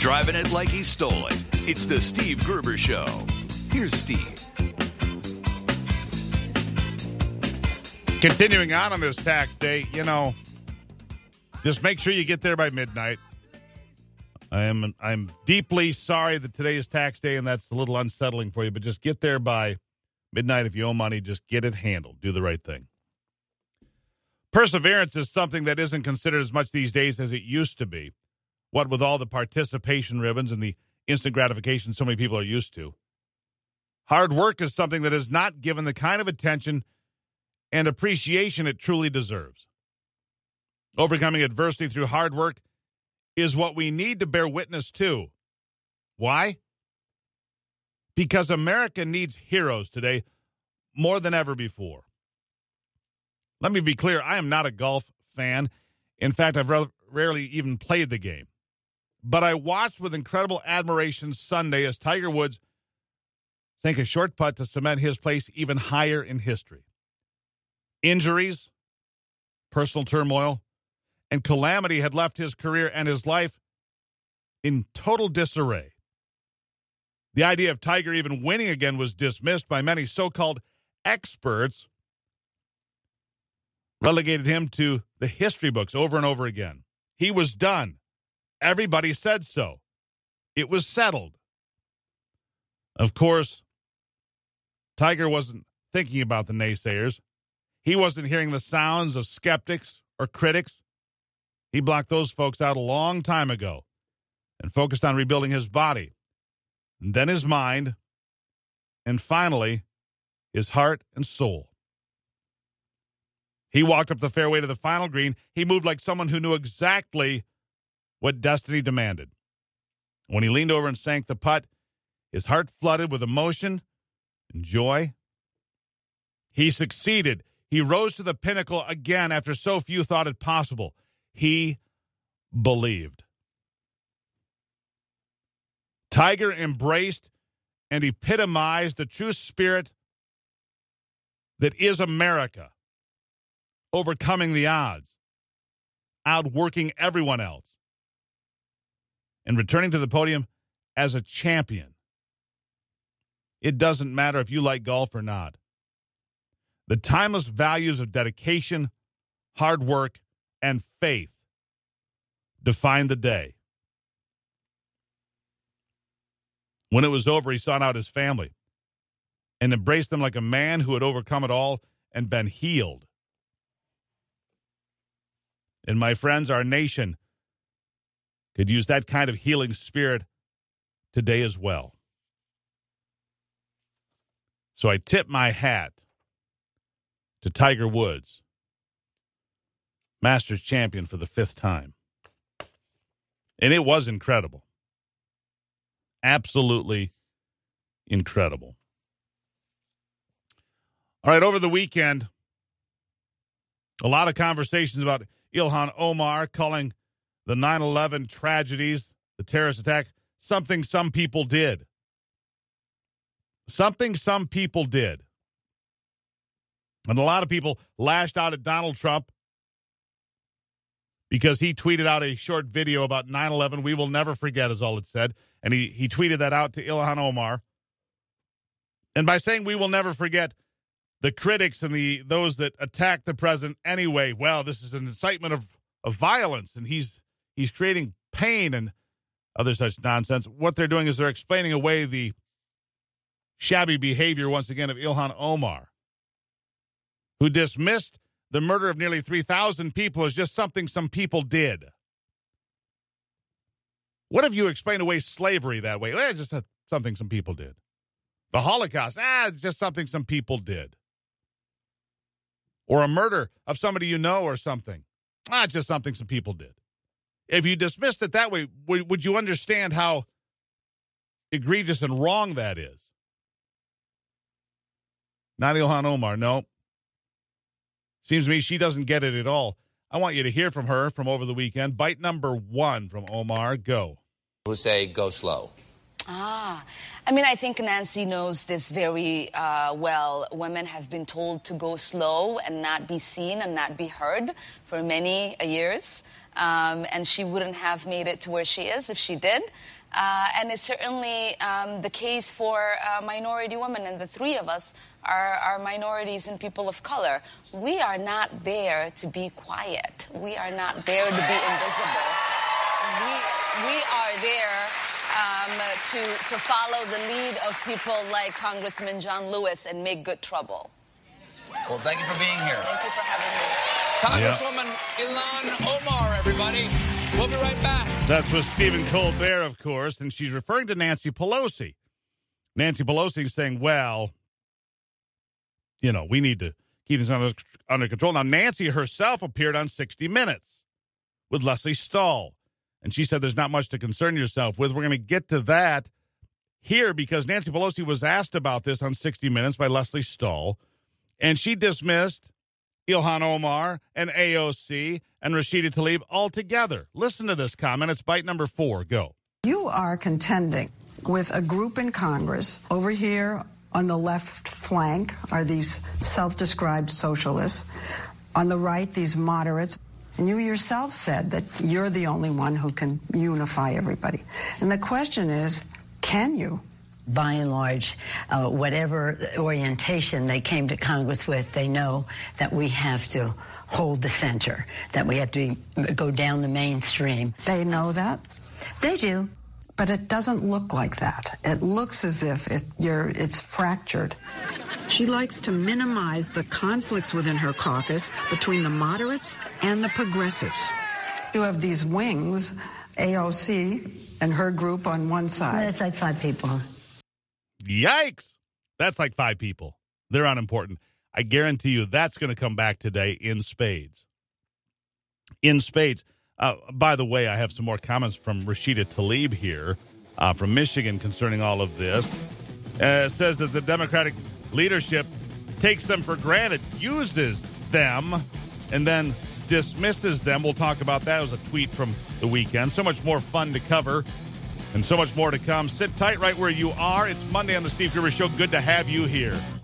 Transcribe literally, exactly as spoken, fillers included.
driving it like he stole it. It's the Steve Gerber Show. Here's Steve. Continuing on on this tax day, you know, just make sure you get there by midnight. I am I'm deeply sorry that today is tax day and that's a little unsettling for you, but just get there by midnight. If you owe money, just get it handled. Do the right thing. Perseverance is something that isn't considered as much these days as it used to be. What with all the participation ribbons and the instant gratification so many people are used to. Hard work is something that is not given the kind of attention and appreciation it truly deserves. Overcoming adversity through hard work is what we need to bear witness to. Why? Because America needs heroes today more than ever before. Let me be clear, I am not a golf fan. In fact, I've re- rarely even played the game. But I watched with incredible admiration Sunday as Tiger Woods sank a short putt to cement his place even higher in history. Injuries, personal turmoil, and calamity had left his career and his life in total disarray. The idea of Tiger even winning again was dismissed by many so-called experts, relegated him to the history books over and over again. He was done. Everybody said so. It was settled. Of course, Tiger wasn't thinking about the naysayers. He wasn't hearing the sounds of skeptics or critics. He blocked those folks out a long time ago and focused on rebuilding his body, and then his mind, and finally, his heart and soul. He walked up the fairway to the final green. He moved like someone who knew exactly what destiny demanded. When he leaned over and sank the putt, his heart flooded with emotion and joy. He succeeded. He rose to the pinnacle again after so few thought it possible. He believed. Tiger embraced and epitomized the true spirit that is America, overcoming the odds, outworking everyone else, and returning to the podium as a champion. It doesn't matter if you like golf or not. The timeless values of dedication, hard work, and faith define the day. When it was over, he sought out his family and embraced them like a man who had overcome it all and been healed. And my friends, our nation could use that kind of healing spirit today as well. So I tip my hat to Tiger Woods, Masters champion for the fifth time. And it was incredible. Absolutely incredible. All right, over the weekend, a lot of conversations about Ilhan Omar calling the nine eleven tragedies, the terrorist attack, something some people did. Something some people did. And a lot of people lashed out at Donald Trump because he tweeted out a short video about nine eleven. We will never forget is all it said. And he, he tweeted that out to Ilhan Omar. And by saying we will never forget, the critics and the those that attack the president anyway, well, this is an incitement of, of violence, and he's he's creating pain and other such nonsense. What they're doing is they're explaining away the shabby behavior, once again, of Ilhan Omar, who dismissed the murder of nearly three thousand people as just something some people did. What if you explain away slavery that way? Well, it's just something some people did. The Holocaust, ah, it's just something some people did. Or a murder of somebody you know or something. Ah, it's just something some people did. If you dismissed it that way, would, would you understand how egregious and wrong that is? Not Ilhan Omar, no. Seems to me she doesn't get it at all. I want you to hear from her from over the weekend. Bite number one from Omar. Go. Who say go slow? Ah, I mean, I think Nancy knows this very uh, well. Women have been told to go slow and not be seen and not be heard for many years. Um, and she wouldn't have made it to where she is if she did. Uh, and it's certainly um, the case for uh, minority women, and the three of us are, are minorities and people of color. We are not there to be quiet. We are not there to be invisible. We, we are there um, to, to follow the lead of people like Congressman John Lewis and make good trouble. Well, thank you for being here. Thank you for having me. Congresswoman Ilhan Omar, everybody. We'll be right back. That's with Stephen Colbert, of course, and she's referring to Nancy Pelosi. Nancy Pelosi is saying, well, you know, we need to keep this under, under control. Now, Nancy herself appeared on sixty minutes with Lesley Stahl, and she said there's not much to concern yourself with. We're going to get to that here because Nancy Pelosi was asked about this on sixty minutes by Lesley Stahl, and she dismissed Ilhan Omar and A O C and Rashida Tlaib altogether. Listen to this comment. It's bite number four. Go. You are contending with a group in Congress. Over here on the left flank are these self-described socialists. On the right, these moderates. And you yourself said that you're the only one who can unify everybody. And the question is, can you? By and large, uh, whatever orientation they came to Congress with, they know that we have to hold the center, that we have to go down the mainstream. They know that? They do. But it doesn't look like that. It looks as if it, you're, it's fractured. She likes to minimize the conflicts within her caucus between the moderates and the progressives. You have these wings, A O C and her group on one side. That's like five people. Yikes. That's like five people. They're unimportant. I guarantee you that's going to come back today in spades. In spades. Uh, by the way, I have some more comments from Rashida Tlaib here uh, from Michigan concerning all of this. Uh, it says that the Democratic leadership takes them for granted, uses them, and then dismisses them. We'll talk about that. It was a tweet from the weekend. So much more fun to cover. And so much more to come. Sit tight right where you are. It's Monday on the Steve Gruber Show. Good to have you here.